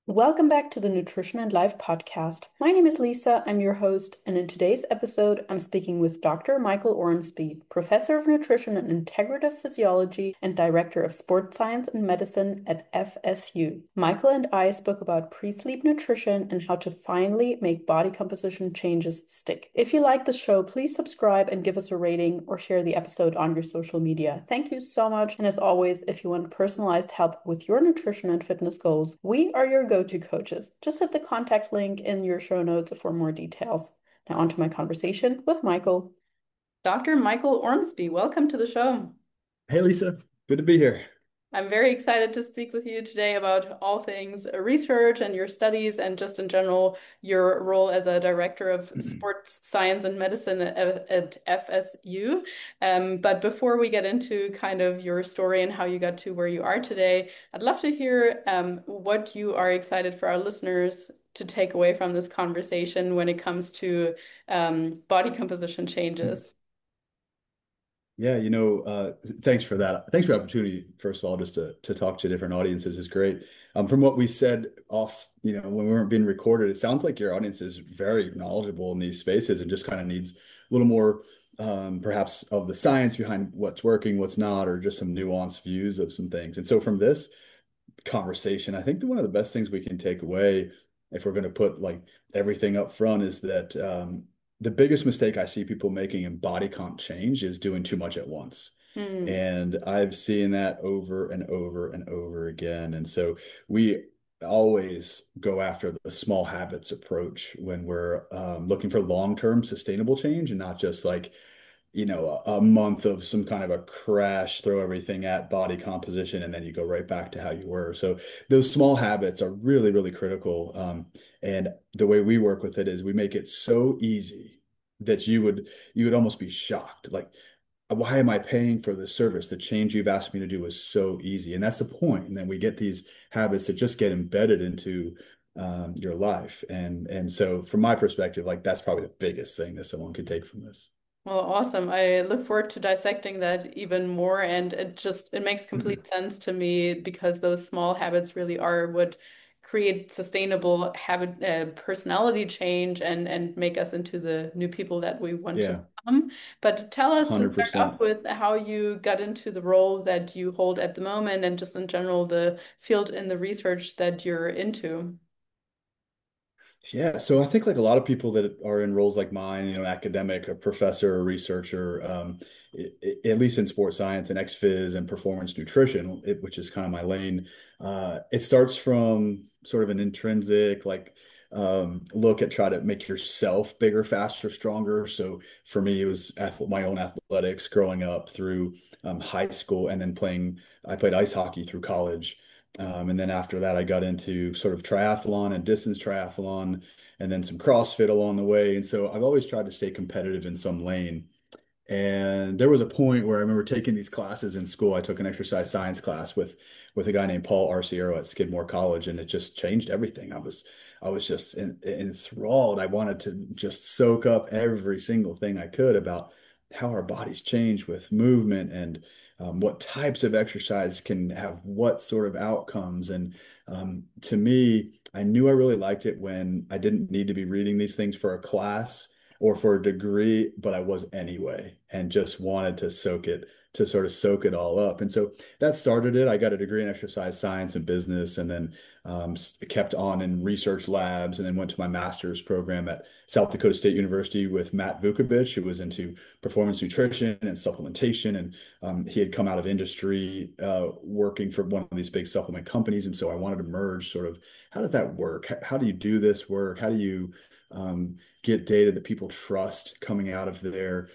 Welcome back to the Nutrition and Life podcast. My name is Lisa, I'm your host, and in today's episode, I'm speaking with Dr. Michael Ormsby, Professor of Nutrition and Integrative Physiology and Director of Sports Science and Medicine at FSU. Michael and I spoke about pre-sleep nutrition and how to finally make body composition changes stick. If you like the show, please subscribe and give us a rating or share the episode on your social media. Thank you so much. And as always, if you want personalized help with your nutrition and fitness goals, we are your go-to coaches. Just hit the contact link in your show notes for more details. Now, on to my conversation with Michael. Dr. Michael Ormsby, welcome to the show. Hey Lisa, good to be here. I'm very excited to speak with you today about all things research and your studies, and just in general, your role as a director of sports science and medicine at FSU. But before we get into kind of your story and how you got to where you are today, I'd love to hear what you are excited for our listeners to take away from this conversation when it comes to body composition changes. Yeah, thanks for that. Thanks for the opportunity, first of all, just to talk to different audiences is great. From what we said off, when we weren't being recorded, it sounds like your audience is very knowledgeable in these spaces and just kind of needs a little more, perhaps, of the science behind what's working, what's not, or just some nuanced views of some things. And so from this conversation, I think that one of the best things we can take away, if we're going to put like everything up front, is that the biggest mistake I see people making in body comp change is doing too much at once. Hmm. And I've seen that over and over and over again. And so we always go after the small habits approach when we're looking for long-term sustainable change and not just like a month of some kind of a crash, throw everything at body composition, and then you go right back to how you were. So those small habits are really, really critical. And the way we work with it is we make it so easy that you would almost be shocked. Like, why am I paying for this service? The change you've asked me to do is so easy. And that's the point. And then we get these habits that just get embedded into your life. And so from my perspective, like that's probably the biggest thing that someone could take from this. Well, awesome. I look forward to dissecting that even more. And it makes complete sense to me because those small habits really are what create sustainable habit, personality change and make us into the new people that we want to Yeah, become. But tell us to start off 100%. with how you got into the role that you hold at the moment and just in general the field in the research that you're into. Yeah, so I think like a lot of people that are in roles like mine, academic, a professor, a researcher, at least in sports science and ex-phys and performance nutrition, which is kind of my lane, it starts from sort of an intrinsic like look at try to make yourself bigger, faster, stronger. So for me, it was my own athletics growing up through high school and then I played ice hockey through college. And then after that, I got into sort of triathlon and distance triathlon, and then some CrossFit along the way. And so I've always tried to stay competitive in some lane. And there was a point where I remember taking these classes in school. I took an exercise science class with a guy named Paul Arciero at Skidmore College, and it just changed everything. I was just enthralled. I wanted to just soak up every single thing I could about how our bodies change with movement and what types of exercise can have what sort of outcomes. And to me, I knew I really liked it when I didn't need to be reading these things for a class or for a degree, but I was anyway, and just wanted to sort of soak it all up. And so that started it. I got a degree in exercise science and business, and then kept on in research labs, and then went to my master's program at South Dakota State University with Matt Vukovich, who was into performance nutrition and supplementation. And he had come out of industry working for one of these big supplement companies. And so I wanted to merge sort of how does that work? How do you do this work? How do you get data that people trust coming out of there?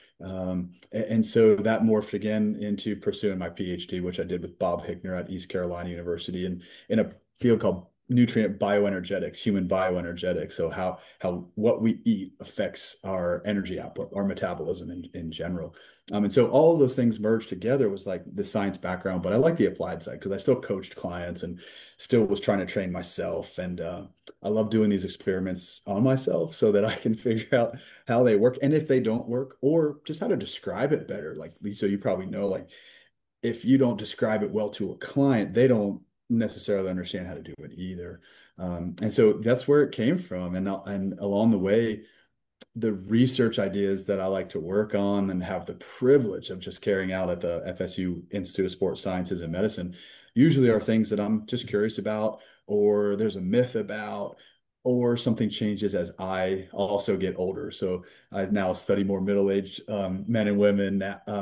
And so that morphed again into pursuing my PhD, which I did with Bob Hickner at East Carolina University in a field called nutrient bioenergetics, human bioenergetics. So how what we eat affects our energy output, our metabolism in general. And so all of those things merged together was like the science background, but I like the applied side because I still coached clients and still was trying to train myself. And I love doing these experiments on myself so that I can figure out how they work and if they don't work, or just how to describe it better. Like, so you probably know, like, if you don't describe it well to a client, they don't necessarily understand how to do it either. And so that's where it came from. And along the way, the research ideas that I like to work on and have the privilege of just carrying out at the FSU Institute of Sports Sciences and Medicine usually are things that I'm just curious about, or there's a myth about, or something changes as I also get older. So I now study more middle-aged men and women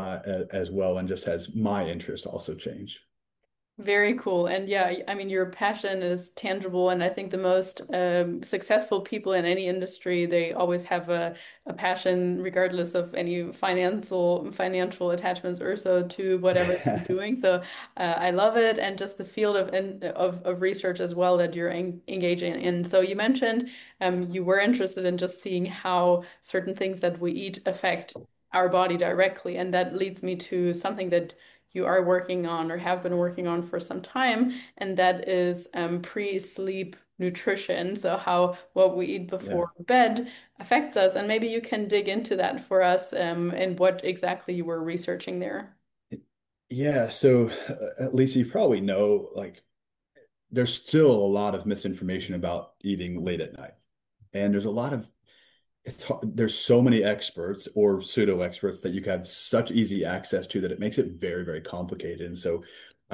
as well, and just has my interest also changed. Very cool. And yeah, I mean, your passion is tangible. And I think the most successful people in any industry, they always have a passion, regardless of any financial attachments or so to whatever they're doing. So I love it. And just the field of research as well that you're engaging in. So you mentioned you were interested in just seeing how certain things that we eat affect our body directly. And that leads me to something that you are working on or have been working on for some time, and that is pre-sleep nutrition. So how what we eat Yeah. before bed affects us, and maybe you can dig into that for us, and what exactly you were researching there. Yeah, so Lisa, you probably know, like, there's still a lot of misinformation about eating late at night. And there's a lot of there's so many experts or pseudo experts that you can have such easy access to that it makes it very, very complicated. And so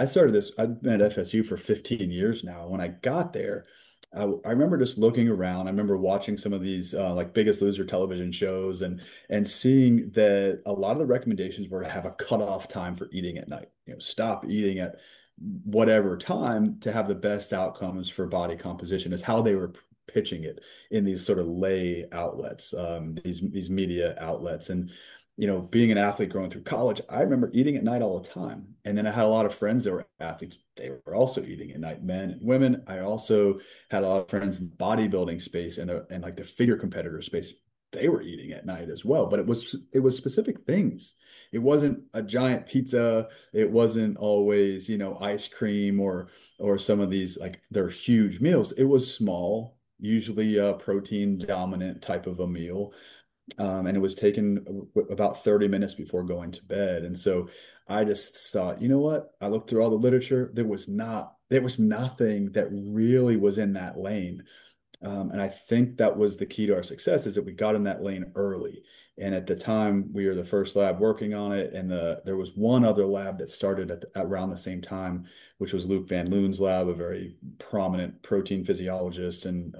I've been at FSU for 15 years now. When I got there, I remember just looking around. I remember watching some of these like Biggest Loser television shows and seeing that a lot of the recommendations were to have a cutoff time for eating at night. Stop eating at whatever time to have the best outcomes for body composition is how they were pitching it in these sort of lay outlets, these media outlets. And being an athlete growing through college, I remember eating at night all the time. And then I had a lot of friends that were athletes. They were also eating at night, men and women. I also had a lot of friends in the bodybuilding space and like the figure competitor space. They were eating at night as well, but it was specific things. It wasn't a giant pizza. It wasn't always, ice cream or some of these like they're huge meals. It was small, usually a protein dominant type of a meal. And it was taken about 30 minutes before going to bed. And so I just thought, you know what? I looked through all the literature. There was nothing that really was in that lane. And I think that was the key to our success is that we got in that lane early. And at the time, we were the first lab working on it. And there was one other lab that started around the same time, which was Luc Van Loon's lab, a very prominent protein physiologist and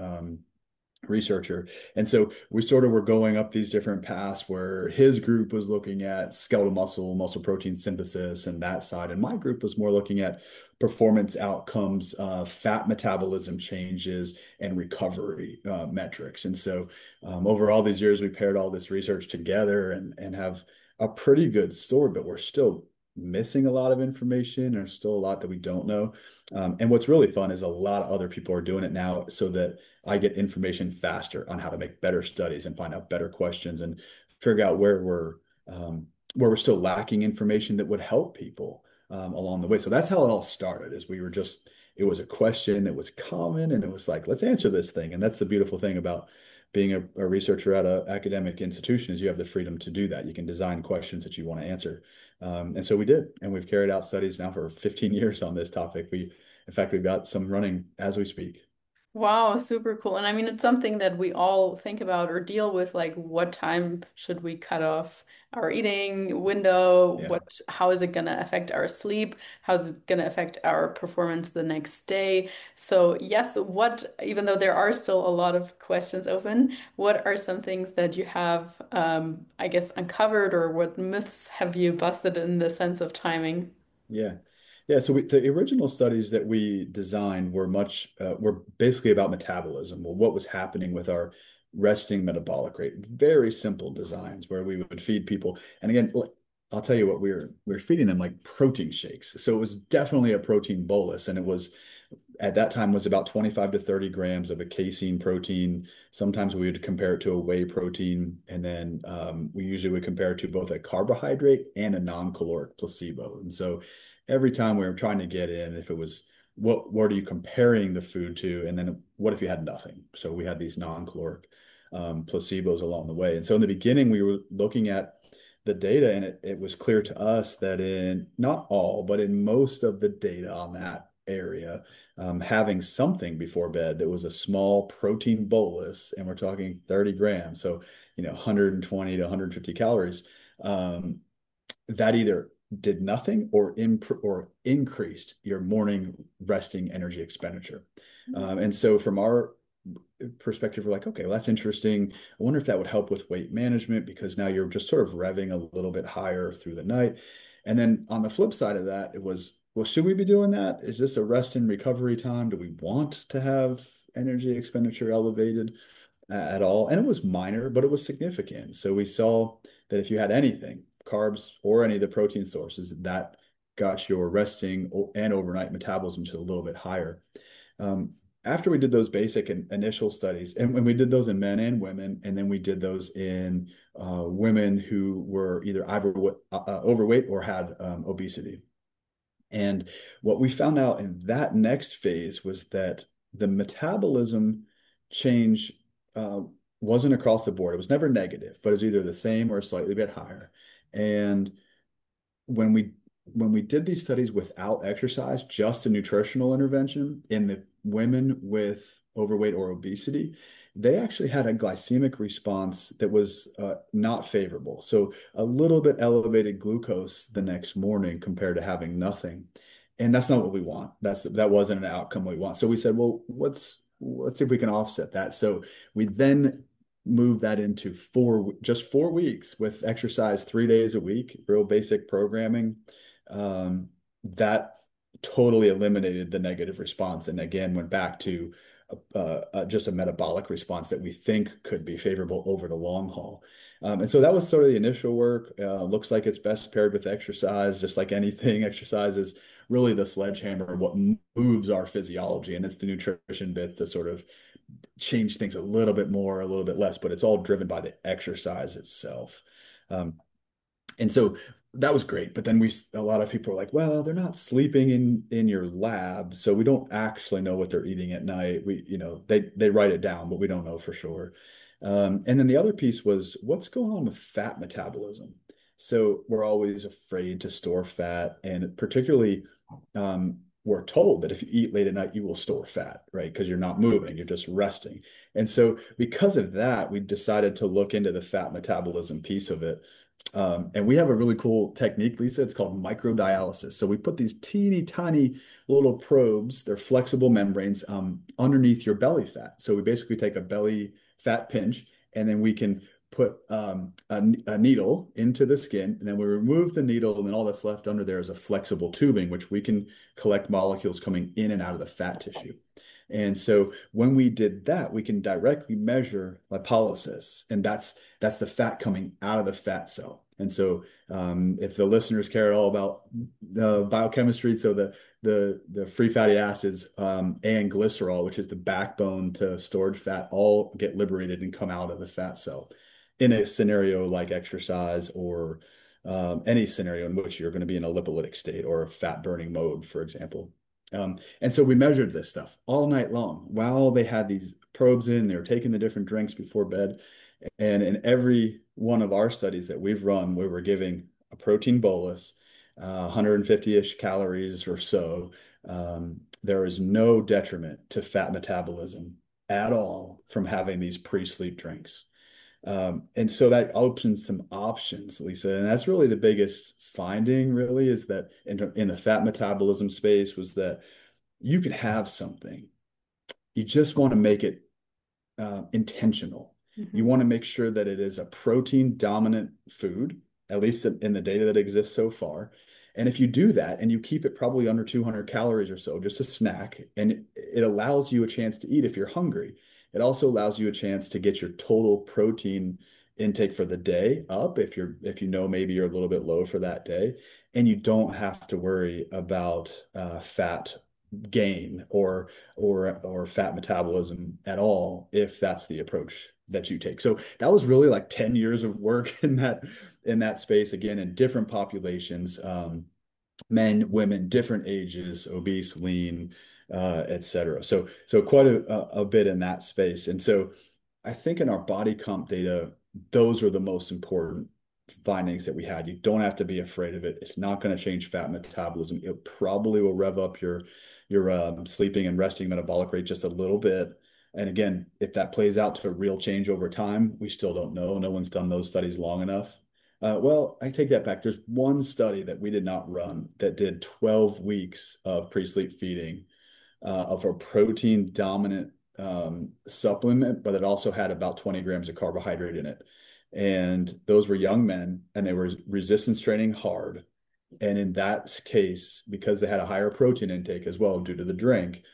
researcher. And so we sort of were going up these different paths where his group was looking at skeletal muscle protein synthesis, and that side. And my group was more looking at performance outcomes, fat metabolism changes, and recovery metrics. And so over all these years, we paired all this research together and have a pretty good story, but we're still missing a lot of information. There's still a lot that we don't know. And what's really fun is a lot of other people are doing it now so that I get information faster on how to make better studies and find out better questions and figure out where we're still lacking information that would help people along the way. So that's how it all started. Is we were just it was a question that was common, and it was like, let's answer this thing. And that's the beautiful thing about being a researcher at an academic institution is you have the freedom to do that. You can design questions that you want to answer. And so we did, and we've carried out studies now for 15 years on this topic. In fact, we've got some running as we speak. Wow, super cool. And I mean, it's something that we all think about or deal with, like what time should we cut off our eating window? Yeah. How is it going to affect our sleep? How is it going to affect our performance the next day? So, yes, even though there are still a lot of questions open, what are some things that you have, I guess, uncovered, or what myths have you busted in the sense of timing? Yeah. Yeah. So the original studies that we designed were basically about metabolism, well, what was happening with our resting metabolic rate. Very simple designs where we would feed people. And again, I'll tell you what, we were feeding them like protein shakes. So it was definitely a protein bolus. And it was at that time was about 25 to 30 grams of a casein protein. Sometimes we would compare it to a whey protein. And then we usually would compare it to both a carbohydrate and a non-caloric placebo. And so every time we were trying to get in, if it was what are you comparing the food to? And then what if you had nothing? So we had these non-caloric placebos along the way. And so in the beginning, we were looking at the data, and it was clear to us that in not all, but in most of the data on that area, having something before bed that was a small protein bolus, and we're talking 30 grams, so 120 to 150 calories, um, that either did nothing or increased your morning resting energy expenditure. And so from our perspective, we're like, okay, well, that's interesting. I wonder if that would help with weight management because now you're just sort of revving a little bit higher through the night. And then on the flip side of that, it was, well, should we be doing that? Is this a rest and recovery time? Do we want to have energy expenditure elevated at all? And it was minor, but it was significant. So we saw that if you had anything, carbs or any of the protein sources, that got your resting and overnight metabolism to a little bit higher. Um, After we did those basic and initial studies, and when we did those in men and women, and then we did those in women who were either overweight or had obesity. And what we found out in that next phase was that the metabolism change uh, wasn't across the board. It was never negative, but it was either the same or a slightly bit higher. And when we did these studies without exercise, just a nutritional intervention in the women with overweight or obesity, they actually had a glycemic response that was not favorable. So a little bit elevated glucose the next morning compared to having nothing. And that's not what we want. That wasn't an outcome we want. So we said, well, let's see if we can offset that. So we then move that into just 4 weeks with exercise 3 days a week, real basic programming. That totally eliminated the negative response, and again went back to just a metabolic response that we think could be favorable over the long haul. And so that was sort of the initial work. Looks like it's best paired with exercise, just like anything. Exercise is really the sledgehammer, what moves our physiology, and it's the nutrition bit that sort of change things a little bit more, a little bit less, but it's all driven by the exercise itself. Um, and so that was great. But then a lot of people are like, well, they're not sleeping in your lab, so we don't actually know what they're eating at night. They write it down, but we don't know for sure. And then the other piece was what's going on with fat metabolism. So we're always afraid to store fat, and particularly we're told that if you eat late at night, you will store fat, right? Because you're not moving, you're just resting. And so because of that, we decided to look into the fat metabolism piece of it. And we have a really cool technique, Lisa. It's called microdialysis. So we put these teeny tiny little probes, they're flexible membranes, underneath your belly fat. So we basically take a belly fat pinch, and then we can put a needle into the skin, and then we remove the needle, and then all that's left under there is a flexible tubing, which we can collect molecules coming in and out of the fat tissue. And so when we did that, we can directly measure lipolysis, and that's the fat coming out of the fat cell. And so, if the listeners care at all about the biochemistry, so the free fatty acids and glycerol, which is the backbone to stored fat, all get liberated and come out of the fat cell in a scenario like exercise or any scenario in which you're going to be in a lipolytic state or a fat burning mode, for example. And so we measured this stuff all night long while they had these probes in. They were taking the different drinks before bed. And in every one of our studies that we've run, we were giving a protein bolus, 150-ish calories or so. There is no detriment to fat metabolism at all from having these pre-sleep drinks. And so that opens some options, Lisa. And that's really the biggest finding, really, is that in the fat metabolism space was that you could have something. You just want to make it intentional. You want to make sure that it is a protein dominant food, at least in the data that exists so far. And if you do that and you keep it probably under 200 calories or so, just a snack, and it allows you a chance to eat if you're hungry. It also allows you a chance to get your total protein intake for the day up if you know maybe you're a little bit low for that day, and you don't have to worry about fat gain or fat metabolism at all if that's the approach that you take. So that was really like 10 years of work in that space, again, in different populations, men, women, different ages, obese, lean, etc. So quite a bit in that space. And so I think in our body comp data, those are the most important findings that we had. You don't have to be afraid of it. It's not going to change fat metabolism. It probably will rev up your sleeping and resting metabolic rate just a little bit. And again, if that plays out to a real change over time, we still don't know. No one's done those studies long enough. Well, I take that back. There's one study that we did not run that did 12 weeks of pre-sleep feeding of a protein dominant supplement, but it also had about 20 grams of carbohydrate in it. And those were young men and they were resistance training hard. And in that case, because they had a higher protein intake as well due to the drink,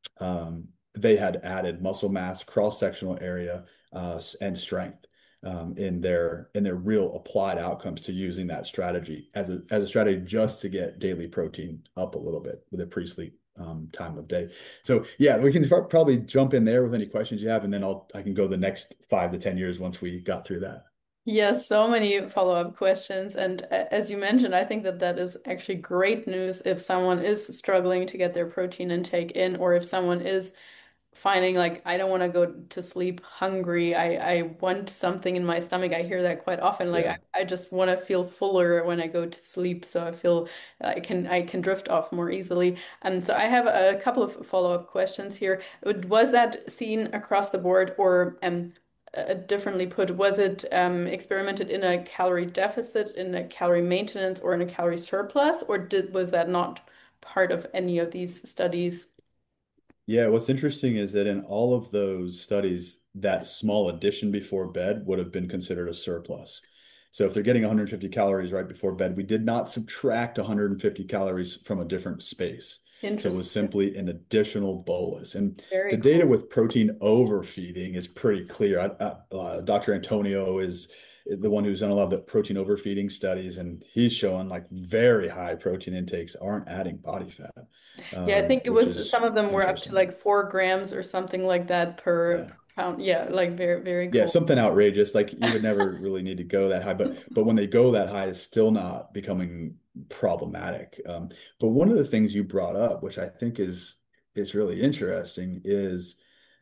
they had added muscle mass, cross-sectional area, and strength in their real applied outcomes to using that strategy as a strategy just to get daily protein up a little bit with a pre-sleep time of day. So yeah, we can probably jump in there with any questions you have, and then I can go the next 5 to 10 years once we got through that. Yes, so many follow-up questions. And as you mentioned, I think that that is actually great news if someone is struggling to get their protein intake in, or if someone is finding like I don't want to go to sleep hungry. I want something in my stomach. I hear that quite often. Like Yeah. I just want to feel fuller when I go to sleep, so I feel I can drift off more easily. And so I have a couple of follow-up questions here. Was that seen across the board, or differently put, was it experimented in a calorie deficit, in a calorie maintenance, or in a calorie surplus, or was that not part of any of these studies? Yeah, what's interesting is that in all of those studies, that small addition before bed would have been considered a surplus. So if they're getting 150 calories right before bed, we did not subtract 150 calories from a different space. So it was Interesting. simply an additional bolus. And the Very data cool. with protein overfeeding is pretty clear. Dr. Antonio is the one who's done a lot of the protein overfeeding studies, and he's showing like very high protein intakes aren't adding body fat, Yeah, I think it which was some is of them were up to interesting. like 4 grams or something like that per Yeah. pound. Yeah, like very, very Yeah, cool. something outrageous. Like you would never really need to go that high, but when they go that high, it's still not becoming problematic. But one of the things you brought up, which I think is really interesting, is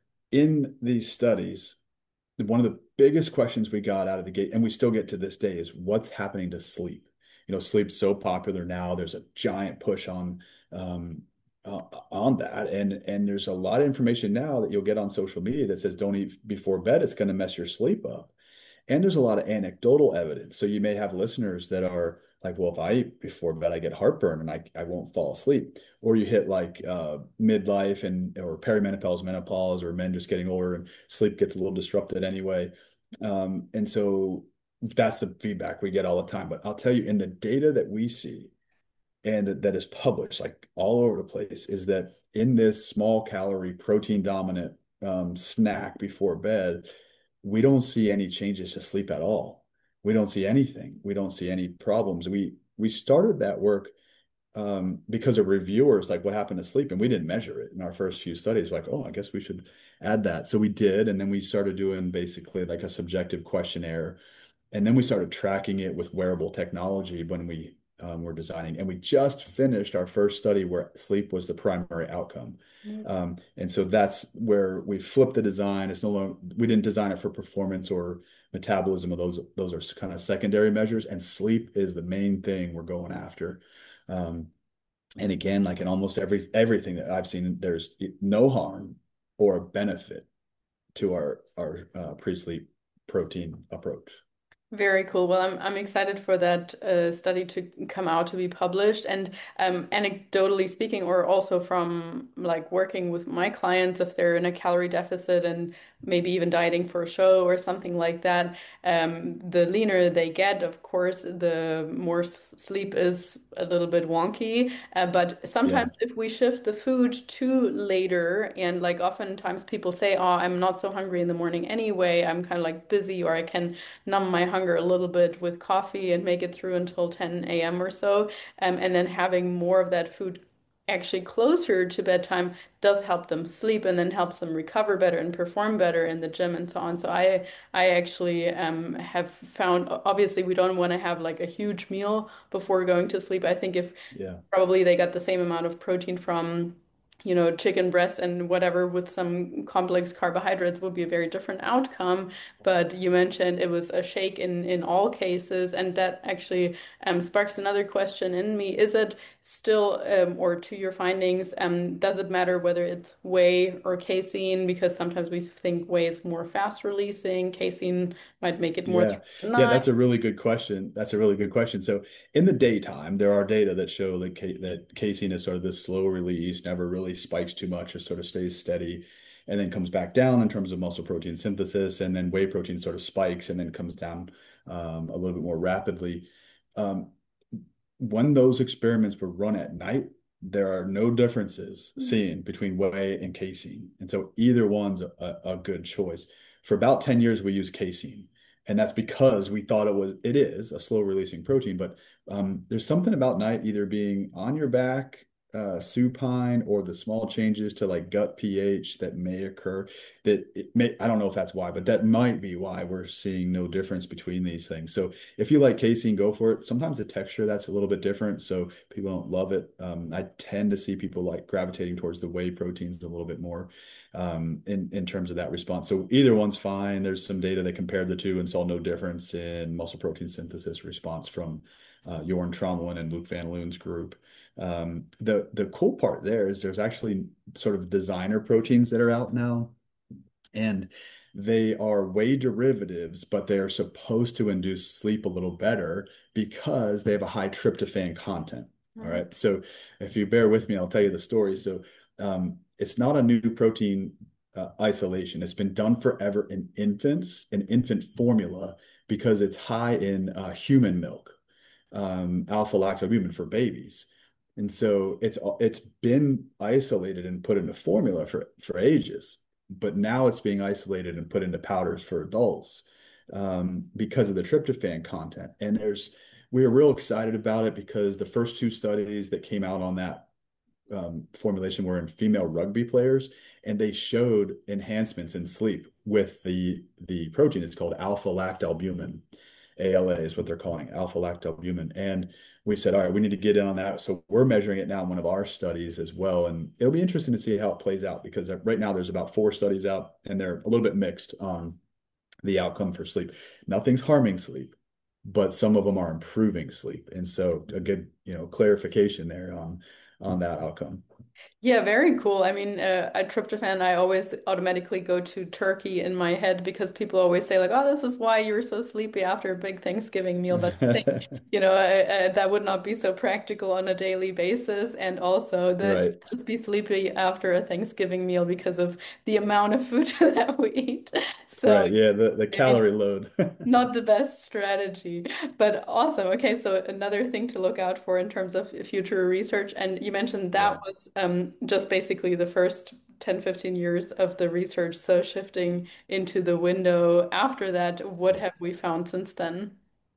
in these studies, one of the biggest questions we got out of the gate, and we still get to this day, is what's happening to sleep? Sleep's so popular now. There's a giant push um, on that, and there's a lot of information now that you'll get on social media that says don't eat before bed. It's going to mess your sleep up. And there's a lot of anecdotal evidence. So you may have listeners that are like, well, if I eat before bed, I get heartburn and I won't fall asleep. Or you hit like midlife and or perimenopause, menopause, or men just getting older and sleep gets a little disrupted anyway. And so that's the feedback we get all the time. But I'll tell you, in the data that we see and that is published like all over the place, is that in this small calorie protein dominant snack before bed, we don't see any changes to sleep at all. We don't see anything. We don't see any problems. We started that work because of reviewers, like what happened to sleep, and we didn't measure it in our first few studies. Like, oh, I guess we should add that. So we did, and then we started doing basically like a subjective questionnaire, and then we started tracking it with wearable technology when we were designing. And we just finished our first study where sleep was the primary outcome. And so that's where we flipped the design. It's no longer, we didn't design it for performance or metabolism, of those are kind of secondary measures, and sleep is the main thing we're going after. Um, and again, like in almost everything that I've seen, there's no harm or a benefit to our pre-sleep protein approach. Very cool. Well, I'm excited for that study to come out to be published. And anecdotally speaking, or also from like working with my clients, if they're in a calorie deficit and maybe even dieting for a show or something like that, the leaner they get, of course, the more sleep is a little bit wonky. But sometimes Yeah. if we shift the food to later, and like oftentimes people say, "Oh, I'm not so hungry in the morning anyway. I'm kind of like busy, or I can numb my hunger a little bit with coffee and make it through until 10 a.m. or so. And then having more of that food actually closer to bedtime does help them sleep and then helps them recover better and perform better in the gym and so on. So I actually have found obviously we don't want to have like a huge meal before going to sleep. I think if Yeah. probably they got the same amount of protein from chicken breast and whatever with some complex carbohydrates would be a very different outcome. But you mentioned it was a shake in all cases, and that actually sparks another question in me. Is it still, or to your findings, does it matter whether it's whey or casein? Because sometimes we think whey is more fast releasing, casein might make it more through Yeah. the Yeah, night. that's a really good question. That's a really good question. So in the daytime, there are data that show that casein is sort of this slow release, never really spikes too much, just sort of stays steady, and then comes back down in terms of muscle protein synthesis, and then whey protein sort of spikes and then comes down a little bit more rapidly. Um, when those experiments were run at night, there are no differences seen between whey and casein. And so either one's a good choice. For about 10 years, we used casein. And that's because we thought it is a slow releasing protein, but there's something about night either being on your back, supine, or the small changes to like gut pH that may occur that I don't know if that's why, but that might be why we're seeing no difference between these things. So if you like casein, go for it. Sometimes the texture that's a little bit different, so people don't love it. I tend to see people like gravitating towards the whey proteins a little bit more in terms of that response. So either one's fine. There's some data that compared the two and saw no difference in muscle protein synthesis response from Jorn Tromelin and Luc Van Loon's group. The cool part there is there's actually sort of designer proteins that are out now, and they are whey derivatives, but they are supposed to induce sleep a little better because they have a high tryptophan content. All Mhm. right. So if you bear with me, I'll tell you the story. So it's not a new protein isolation. It's been done forever in infants, in infant formula, because it's high in human milk, alpha lactalbumin for babies. And so it's been isolated and put into formula for ages, but now it's being isolated and put into powders for adults because of the tryptophan content. And we were real excited about it because the first two studies that came out on that formulation were in female rugby players, and they showed enhancements in sleep with the protein. It's called alpha lactalbumin. ALA is what they're calling alpha lactalbumin. And we said, all right, we need to get in on that. So we're measuring it now in one of our studies as well. And it'll be interesting to see how it plays out because right now there's about 4 studies out and they're a little bit mixed on the outcome for sleep. Nothing's harming sleep, but some of them are improving sleep. And so a good, clarification there on that outcome. Yeah, very cool. I mean, at tryptophan, I always automatically go to turkey in my head because people always say like, "Oh, this is why you're so sleepy after a big Thanksgiving meal." But I think, that would not be so practical on a daily basis, and also that you Right. just be sleepy after a Thanksgiving meal because of the amount of food that we eat. So Right. Yeah, the maybe calorie load. not the best strategy, but awesome. Okay, so another thing to look out for in terms of future research, and you mentioned that Yeah. was just basically the first 10, 15 years of the research. So shifting into the window after that, what have we found since then?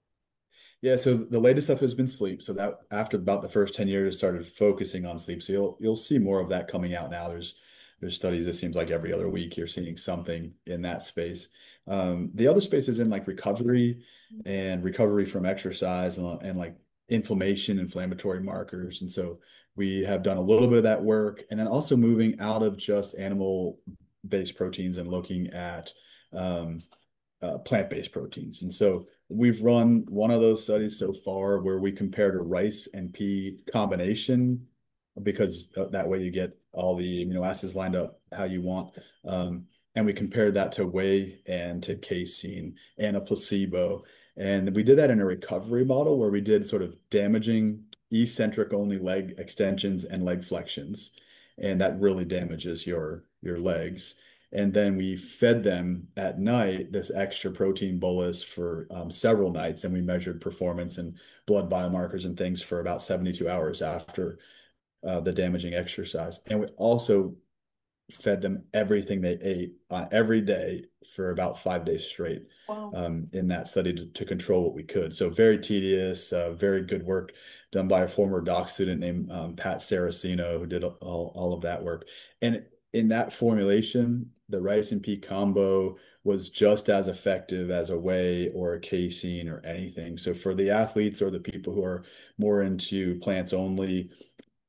Yeah, so the latest stuff has been sleep. So that after about the first 10 years started focusing on sleep. So you'll see more of that coming out now. There's studies, it seems like every other week you're seeing something in that space. The other space is in like recovery and recovery from exercise and like inflammatory markers. And so we have done a little bit of that work and then also moving out of just animal-based proteins and looking at um, plant-based proteins. And so we've run one of those studies so far where we compared a rice and pea combination because that way you get all the amino acids lined up how you want. And we compared that to whey and to casein and a placebo. And we did that in a recovery model where we did sort of damaging eccentric only leg extensions and leg flexions. And that really damages your legs. And then we fed them at night this extra protein bolus for several nights. And we measured performance and blood biomarkers and things for about 72 hours after the damaging exercise. And we also fed them everything they ate every day for about 5 days straight Wow. in that study to control what we could. So very tedious, very good work done by a former doc student named Pat Saraceno, who did all of that work. And in that formulation, the rice and pea combo was just as effective as a whey or a casein or anything. So for the athletes or the people who are more into plants only,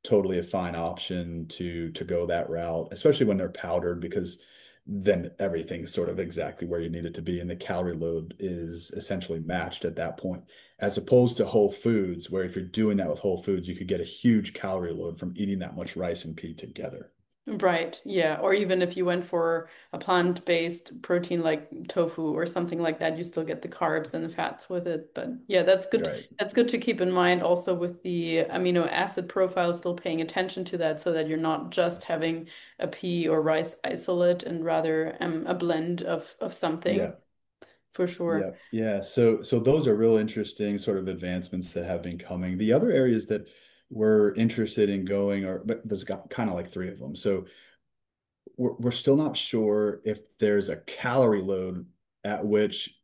totally a fine option to go that route, especially when they're powdered, because then everything's sort of exactly where you need it to be, and the calorie load is essentially matched at that point. As opposed to whole foods, where if you're doing that with whole foods, you could get a huge calorie load from eating that much rice and pea together. Right, yeah. Or even if you went for a plant-based protein like tofu or something like that, you still get the carbs and the fats with it. But yeah, that's good. Right. That's good to keep in mind also with the amino acid profile, still paying attention to that so that you're not just having a pea or rice isolate and rather a blend of something Yeah. for sure. Yeah, yeah. So those are real interesting sort of advancements that have been coming. The other areas that we're interested in going are, but there's got kind of like three of them. So we're still not sure if there's a calorie load at which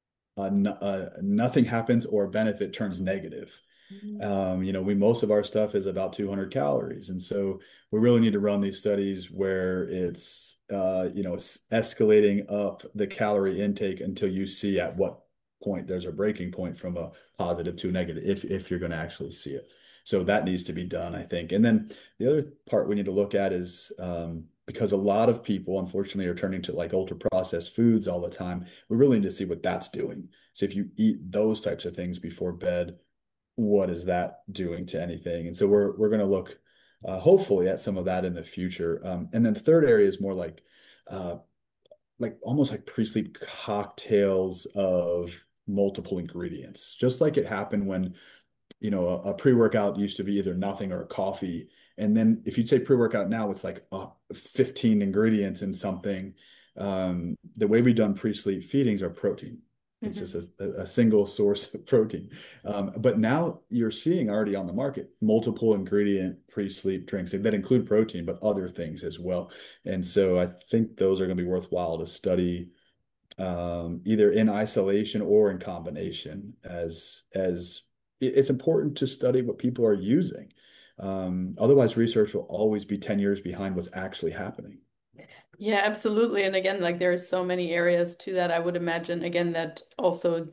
nothing happens or a benefit turns negative. We most of our stuff is about 200 calories, and so we really need to run these studies where it's it's escalating up the calorie intake until you see at what point there's a breaking point from a positive to a negative, if you're going to actually see it. So that needs to be done, I think. And then the other part we need to look at is because a lot of people, unfortunately, are turning to like ultra processed foods all the time. We really need to see what that's doing. So if you eat those types of things before bed, what is that doing to anything? And so we're going to look hopefully at some of that in the future. And then the third area is more uh, like almost like pre-sleep cocktails of multiple ingredients, just like it happened when a pre-workout used to be either nothing or a coffee. And then if you'd say pre-workout now, it's like 15 ingredients in something. The way we've done pre-sleep feedings are protein. It's Mhm. just a single source of protein. But now you're seeing already on the market multiple ingredient pre-sleep drinks that include protein, but other things as well. And so I think those are going to be worthwhile to study either in isolation or in combination, as it's important to study what people are using. Otherwise, research will always be 10 years behind what's actually happening. Yeah, absolutely. And again, like there's so many areas to that. I would imagine again that also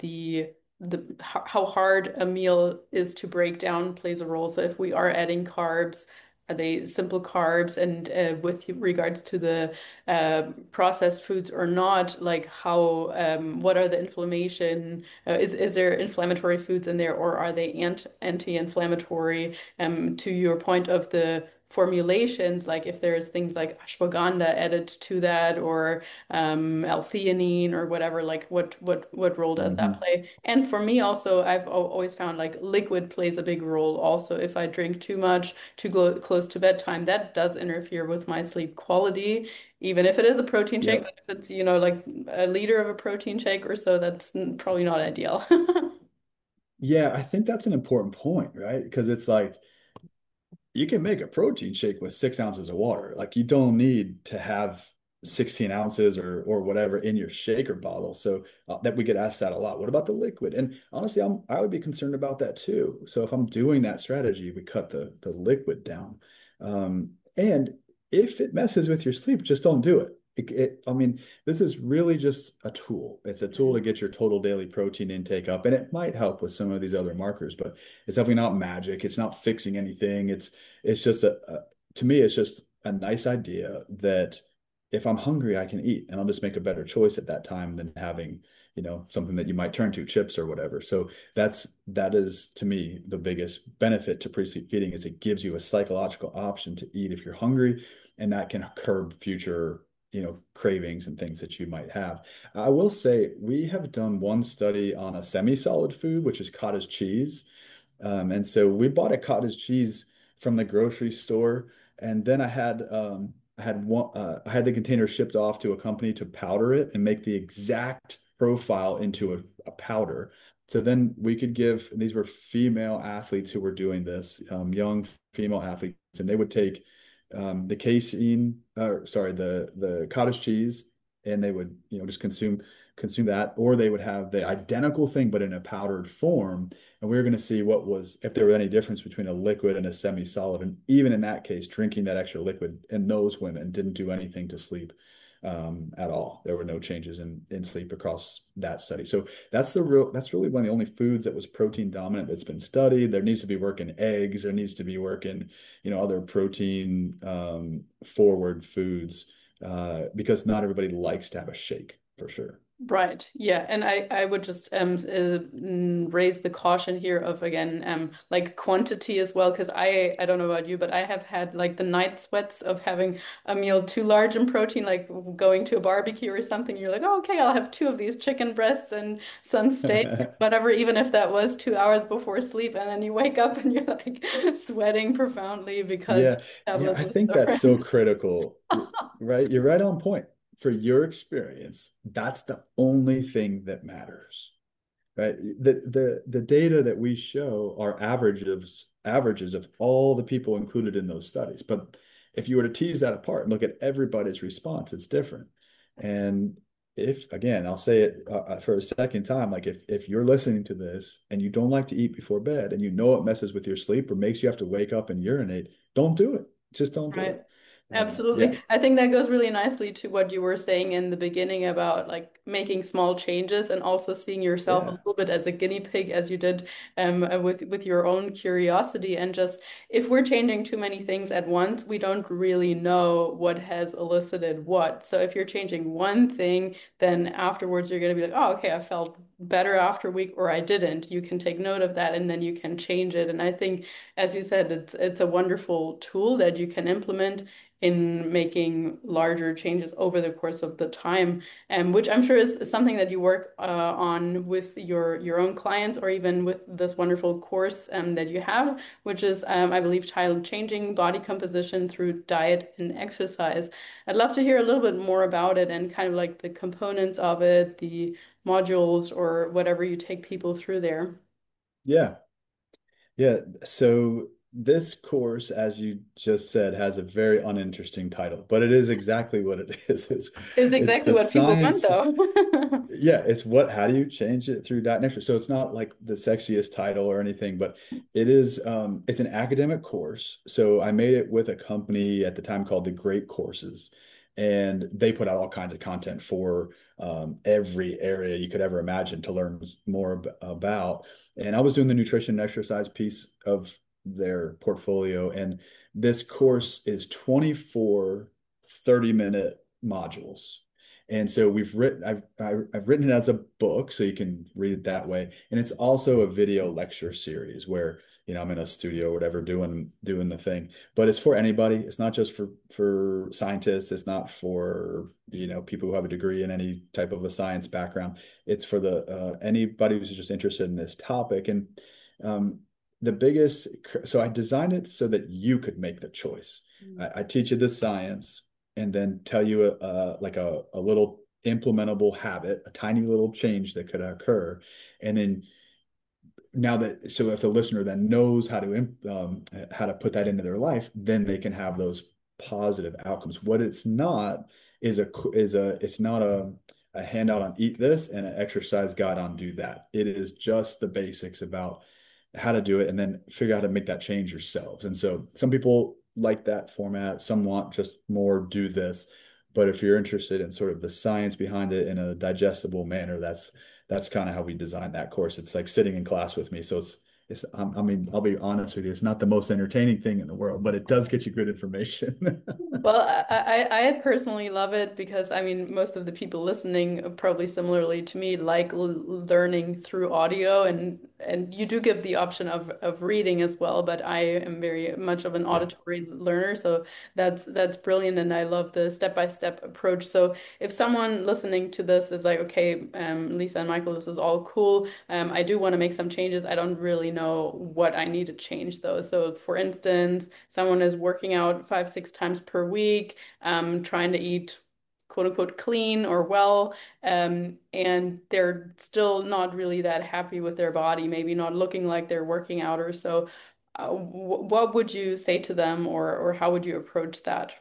how hard a meal is to break down plays a role. So if we are adding carbs, are they simple carbs? And with regards to the processed foods or not, like how what are the inflammation? Is there inflammatory foods in there, or are they anti-inflammatory? To your point of the formulations, like if there's things like ashwagandha added to that or L-theanine or whatever, like what role does that Hmm. play? And for me also, I've always found like liquid plays a big role also. If I drink too much too close to bedtime, that does interfere with my sleep quality. Even if it is a protein shake, but Yep. if it's, like a liter of a protein shake or so, that's probably not ideal. Yeah, I think that's an important point, right? Because it's like you can make a protein shake with 6 ounces of water. Like you don't need to have 16 ounces or whatever in your shaker bottle. So that we get asked that a lot. What about the liquid? And honestly, I would be concerned about that too. So if I'm doing that strategy, we cut the liquid down. And if it messes with your sleep, just don't do it. I mean, this is really just a tool. It's a tool to get your total daily protein intake up, and it might help with some of these other markers, but it's definitely not magic. It's not fixing anything. It's just to me, it's just a nice idea that if I'm hungry, I can eat, and I'll just make a better choice at that time than having, something that you might turn to, chips or whatever. So that is to me the biggest benefit to pre-sleep feeding is it gives you a psychological option to eat if you're hungry, and that can curb future, cravings and things that you might have. I will say we have done one study on a semi-solid food, which is cottage cheese. And so we bought a cottage cheese from the grocery store, and then I had the container shipped off to a company to powder it and make the exact profile into a powder. So then we could give, these were female athletes who were doing this, young female athletes, and they would take the casein, sorry, the cottage cheese, and they would, just consume that, or they would have the identical thing but in a powdered form, and we were going to see if there were any difference between a liquid and a semi-solid. And even in that case, drinking that extra liquid in those women didn't do anything to sleep. at all. There were no changes in sleep across that study. So that's really one of the only foods that was protein dominant that's been studied. There needs to be work in eggs. There needs to be work in, other protein forward foods, because not everybody likes to have a shake for sure. Right. Yeah. And I would just raise the caution here of again like quantity as well, because I don't know about you, but I have had like the night sweats of having a meal too large in protein, like going to a barbecue or something. You're like, oh, okay, I'll have two of these chicken breasts and some steak, whatever, even if that was 2 hours before sleep, and then you wake up and you're like sweating profoundly because Yeah, yeah, tablets I of think that's so Thorin. critical, right? You're right on point. For your experience, that's the only thing that matters, right? The data that we show are averages of all the people included in those studies. But if you were to tease that apart and look at everybody's response, it's different. And if again, I'll say it for a second time, like if you're listening to this and you don't like to eat before bed and you know it messes with your sleep or makes you have to wake up and urinate, don't do it. Just don't do Right. it. Yeah, Absolutely. I think that goes really nicely to what you were saying in the beginning about like making small changes and also seeing yourself a yeah, little bit as a guinea pig as you did with your own curiosity. And just if we're changing too many things at once, we don't really know what has elicited what. So if you're changing one thing, then afterwards you're going to be like, oh, okay, I felt better after a week or I didn't. You can take note of that and then you can change it. And I think, as you said, it's a wonderful tool that you can implement in making larger changes over the course of the time, which I'm sure is something that you work on with your own clients or even with this wonderful course that you have, which is, I believe, child changing body composition through diet and exercise. I'd love to hear a little bit more about it and kind of like the components of it, the modules, or whatever you take people through there. yeah. Yeah, so this course, as you just said, has a very uninteresting title, but it is exactly what it is. Is It's exactly the what people want, science. though. Yeah, it's how do you change it through diet and exercise? So it's not like the sexiest title or anything, but it's an academic course. So I made it with a company at the time called the Great Courses, and they put out all kinds of content for every area you could ever imagine to learn more about. And I was doing the nutrition and exercise piece of their portfolio, and this course is 24 30-minute modules. And so I've written it as a book so you can read it that way. And it's also a video lecture series where, I'm in a studio or whatever doing the thing. But it's for anybody. It's not just for scientists. It's not for, people who have a degree in any type of a science background. It's for the anybody who's just interested in this topic. And um, so I designed it so that you could make the choice. I teach you the science and then tell you like a little implementable habit, a tiny little change that could occur. And then so if the listener then knows how to put that into their life, then they can have those positive outcomes. What it's not it's not a handout on eat this and an exercise guide on do that. It is just the basics about how to do it and then figure out how to make that change yourselves. And so some people like that format, some want just more do this. But if you're interested in sort of the science behind it in a digestible manner, that's kind of how we designed that course. It's like sitting in class with me. So I mean, I'll be honest with you, it's not the most entertaining thing in the world, but it does get you good information. Well, I personally love it because I mean, most of the people listening probably similarly to me like learning through audio and you do give the option of reading as well, but I am very much of an Yeah. auditory learner, so that's brilliant and I love the step-by-step approach. So if someone listening to this is like, okay, Lisa and Michael, this is all cool. I do want to make some changes. I don't really know what I need to change though. So for instance, someone is working out 5, 6 times per week, trying to eat quote unquote clean or well, and they're still not really that happy with their body, maybe not looking like they're working out or so. What would you say to them, or how would you approach that?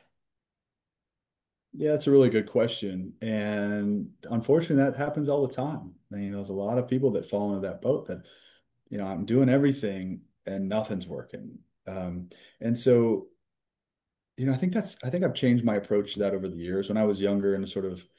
Yeah, that's a really good question. And unfortunately, that happens all the time. There's a lot of people that fall into that boat that, I'm doing everything and nothing's working. And so I think I've changed my approach to that over the years. When I was younger and sort of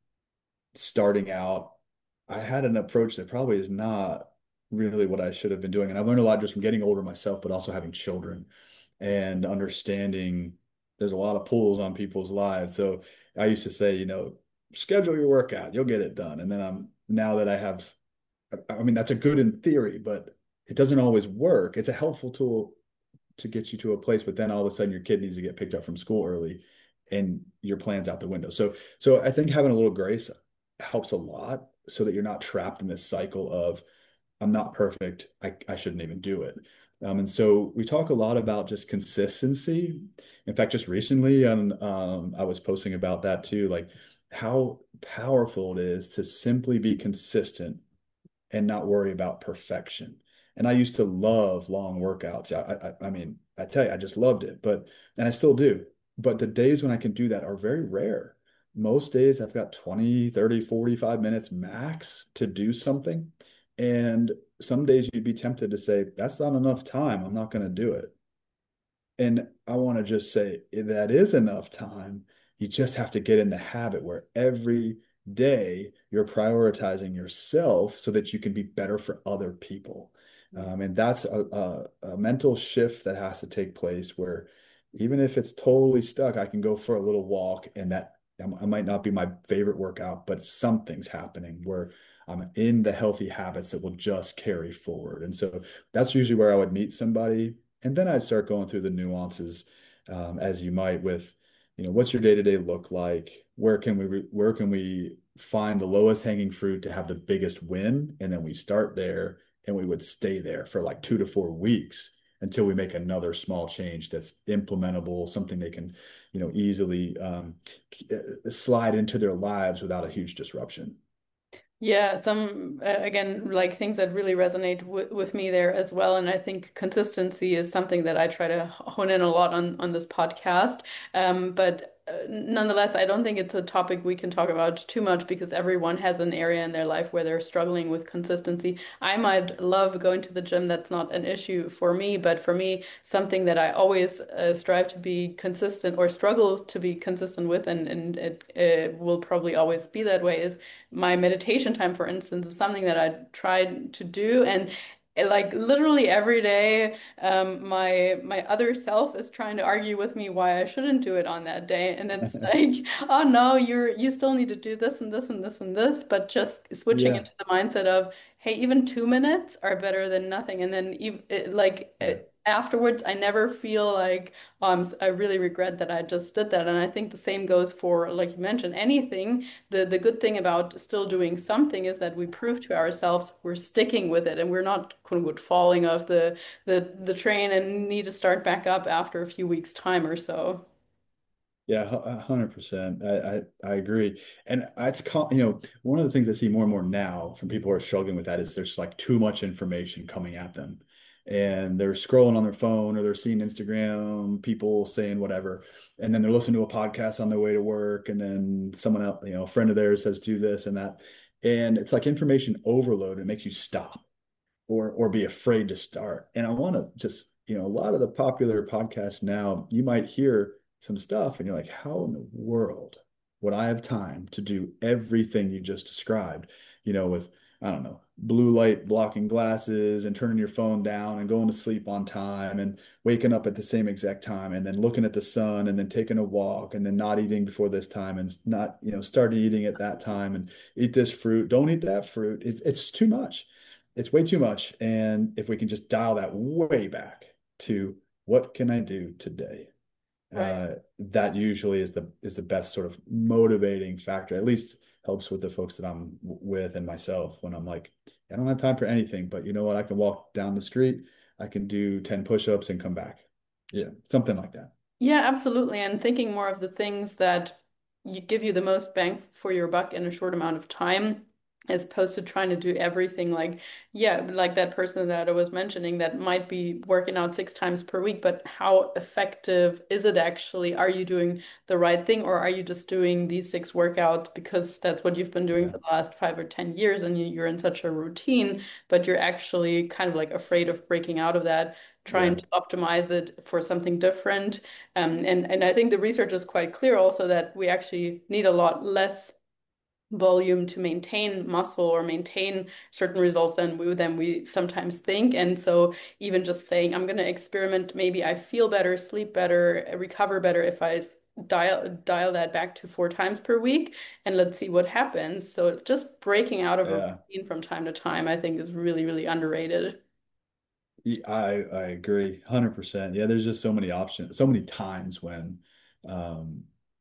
starting out, I had an approach that probably is not really what I should have been doing. And I've learned a lot just from getting older myself, but also having children and understanding there's a lot of pulls on people's lives. So I used to say, schedule your workout, you'll get it done. And then now that I have, I mean, that's a good in theory, but it doesn't always work. It's a helpful tool to get you to a place, but then all of a sudden your kid needs to get picked up from school early and your plan's out the window. So I think having a little grace helps a lot so that you're not trapped in this cycle of I'm not perfect. I shouldn't even do it. And so we talk a lot about just consistency. In fact, just recently, I was posting about that too, like how powerful it is to simply be consistent and not worry about perfection. And I used to love long workouts. I mean, I tell you, I just loved it, and I still do. But the days when I can do that are very rare. Most days I've got 20, 30, 45 minutes max to do something. And some days you'd be tempted to say, that's not enough time. I'm not going to do it. And I want to just say that is enough time. You just have to get in the habit where every day you're prioritizing yourself so that you can be better for other people. And that's a mental shift that has to take place where even if it's totally stuck, I can go for a little walk and that I might not be my favorite workout, but something's happening where I'm in the healthy habits that will just carry forward. And so that's usually where I would meet somebody and then I'd start going through the nuances, as you might with, what's your day-to-day look like? Where can we find the lowest hanging fruit to have the biggest win? And then we start there and we would stay there for like 2 to 4 weeks until we make another small change that's implementable, something they can, easily slide into their lives without a huge disruption. Yeah, some again, like things that really resonate with me there as well. And I think consistency is something that I try to hone in a lot on this podcast. But nonetheless, I don't think it's a topic we can talk about too much because everyone has an area in their life where they're struggling with consistency. I might love going to the gym, that's not an issue for me, but for me, something that I always strive to be consistent or struggle to be consistent with, and it will probably always be that way, is my meditation time, for instance, is something that I tried to do, and like literally every day, my other self is trying to argue with me why I shouldn't do it on that day, and it's like, oh no, you still need to do this and this and this and this, but just switching Yeah. into the mindset of, hey, even 2 minutes are better than nothing, and then Yeah. afterwards, I never feel like, I really regret that I just did that, and I think the same goes for, like you mentioned, anything. The good thing about still doing something is that we prove to ourselves we're sticking with it and we're not quote unquote falling off the train and need to start back up after a few weeks time or so. Yeah, 100%. I agree. And one of the things I see more and more now from people who are struggling with that is there's like too much information coming at them. And they're scrolling on their phone or they're seeing Instagram, people saying whatever. And then they're listening to a podcast on their way to work. And then someone else, a friend of theirs says, do this and that. And it's like information overload. It makes you stop or be afraid to start. And I want to just, a lot of the popular podcasts now, you might hear some stuff and you're like, how in the world would I have time to do everything you just described, with, I don't know, blue light blocking glasses and turning your phone down and going to sleep on time and waking up at the same exact time and then looking at the sun and then taking a walk and then not eating before this time and not, starting eating at that time and eat this fruit, don't eat that fruit. It's too much. It's way too much. And if we can just dial that way back to what can I do today? Right. That usually is the best sort of motivating factor. At least helps with the folks that I'm with and myself when I'm like, I don't have time for anything, but you know what? I can walk down the street, I can do 10 push-ups and come back. Yeah, something like that. Yeah, absolutely. And thinking more of the things that you give you the most bang for your buck in a short amount of time, as opposed to trying to do everything like, yeah, like that person that I was mentioning that might be working out 6 times per week, but how effective is it actually? Are you doing the right thing, or are you just doing these 6 workouts because that's what you've been doing Yeah. for the last 5 or 10 years and you're in such a routine, but you're actually kind of like afraid of breaking out of that? trying Yeah. to optimize it for something different. And I think the research is quite clear also that we actually need a lot less volume to maintain muscle or maintain certain results than we sometimes think. And so even just saying, I'm going to experiment, maybe I feel better, sleep better, recover better if I dial that back to 4 times per week, and let's see what happens. So just breaking out of a Yeah. routine from time to time, I think is really, really underrated. I agree 100%. Yeah, there's just so many options, so many times when um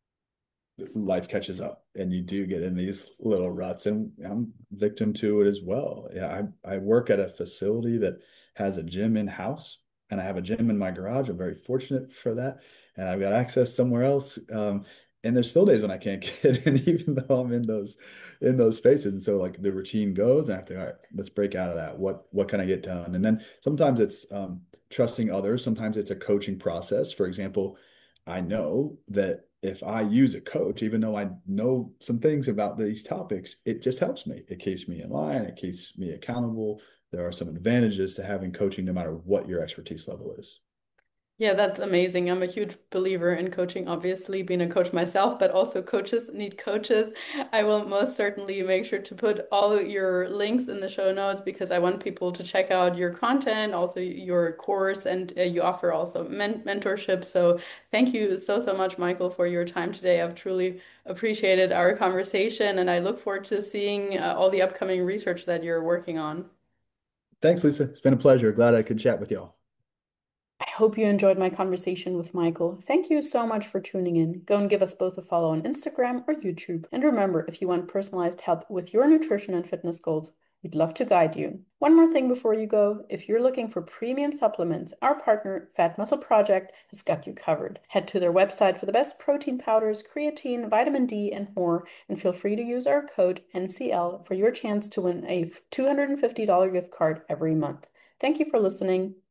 life catches up and you do get in these little ruts, and I'm victim to it as well. Yeah, I work at a facility that has a gym in house, and I have a gym in my garage. I'm very fortunate for that, and I've got access somewhere else. And there's still days when I can't get in, even though I'm in those spaces. And so like the routine goes, and I have to, all right, let's break out of that. What can I get done? And then sometimes it's trusting others. Sometimes it's a coaching process. For example, I know that if I use a coach, even though I know some things about these topics, it just helps me. It keeps me in line, it keeps me accountable. There are some advantages to having coaching no matter what your expertise level is. Yeah, that's amazing. I'm a huge believer in coaching, obviously, being a coach myself, but also coaches need coaches. I will most certainly make sure to put all your links in the show notes because I want people to check out your content, also your course, and you offer also mentorship. So thank you so, so much, Michael, for your time today. I've truly appreciated our conversation, and I look forward to seeing all the upcoming research that you're working on. Thanks, Lisa. It's been a pleasure. Glad I could chat with y'all. I hope you enjoyed my conversation with Michael. Thank you so much for tuning in. Go and give us both a follow on Instagram or YouTube. And remember, if you want personalized help with your nutrition and fitness goals, we'd love to guide you. One more thing before you go, if you're looking for premium supplements, our partner, Fat Muscle Project, has got you covered. Head to their website for the best protein powders, creatine, vitamin D, and more, and feel free to use our code NCL for your chance to win a $250 gift card every month. Thank you for listening.